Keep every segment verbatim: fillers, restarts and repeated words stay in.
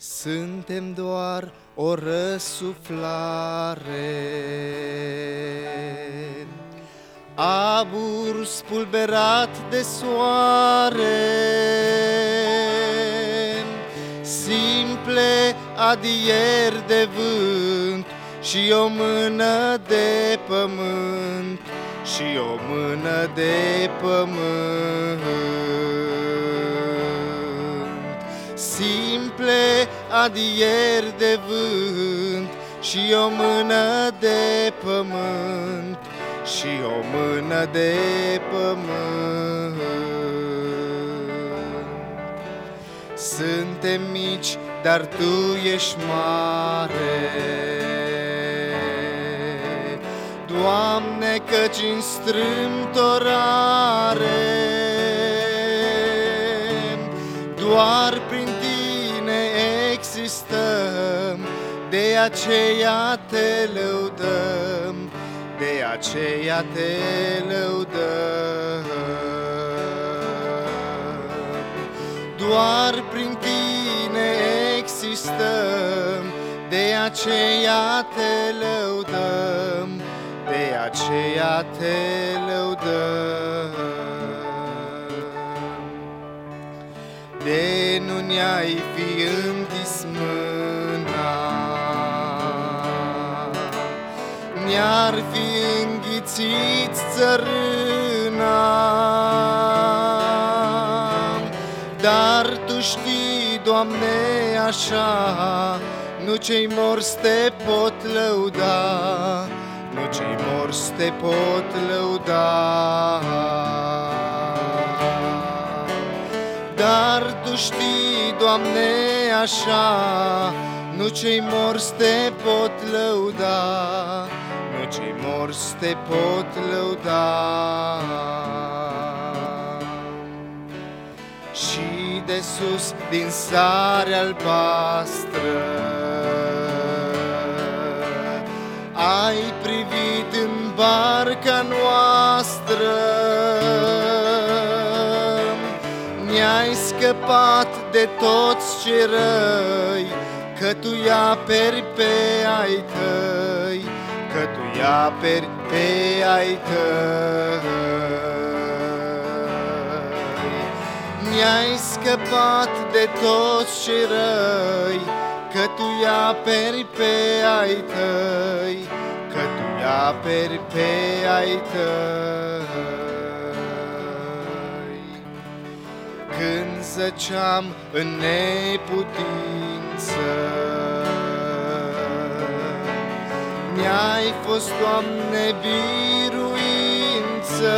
Suntem doar o răsuflare, abur spulberat de soare, simple adieri de vânt și o mână de pământ, și o mână de pământ. Simple adieri de vânt și o mână de pământ, și o mână de pământ. Suntem mici, dar Tu ești mare, Doamne, căci în strâmtorare doar prin Tine existăm, de aceea Te lăudăm, de aceea Te lăudăm. Doar prin Tine existăm, de aceea Te lăudăm, de aceea Te lăudăm. De nu ne-ai fi întis mâna, ne-ar fi înghițit țărâna, dar Tu știi, Doamne, așa, nu cei morți Te pot lăuda, nu cei morți Te pot lăuda. Dar Tu știi, Doamne, așa, nu cei morți Te pot lăuda, nu cei morți Te pot lăuda. Și de sus, din sare albastră, ai privit în barca noastră, ne-ai scăpat de toți cei răi, că Tu îi aperi pe ai Tăi, că Tu îi aperi pe ai Tăi. Ne-ai scăpat de toți cei răi, că Tu îi aperi pe ai Tăi, că Tu îi aperi pe ai Tăi. Când zăceam în neputință, ne-ai fost, Doamne, biruință,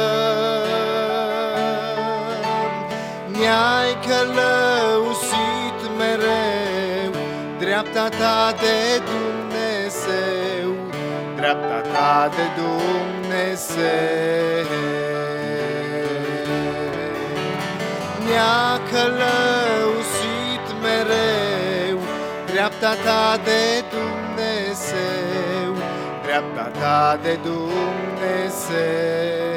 ne-ai călăusit mereu, dreapta Ta de Dumnezeu, dreapta Ta de Dumnezeu. Ne-a călăusit mereu, dreapta Ta de Dumnezeu, dreapta Ta de Dumnezeu.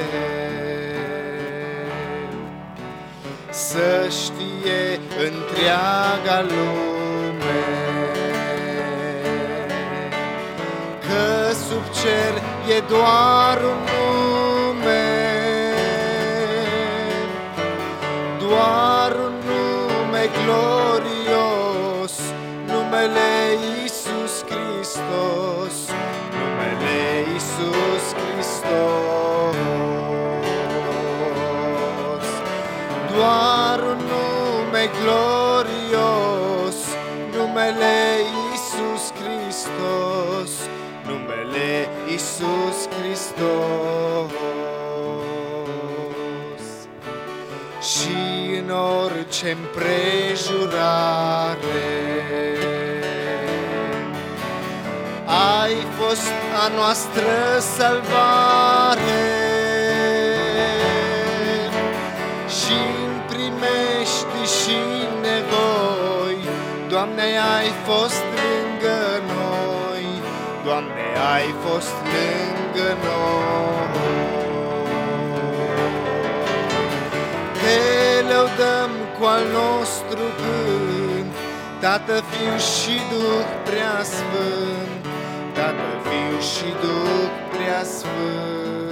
Să știe întreaga lume că sub cer e doar un nume, doar un nume glorios, numele Iisus Hristos, numele Iisus Hristos. Doar un nume glorios, numele Iisus Hristos, numele Iisus Hristos. Și în orice împrejurare ai fost a noastră salvare, și-mi primești și-n nevoi, Doamne, ai fost lângă noi, Doamne, ai fost lângă noi. Te lăudăm cu al nostru cânt, Tată, Fiu și Duh Preasfânt, Tată, Fiu și Duh Preasfânt.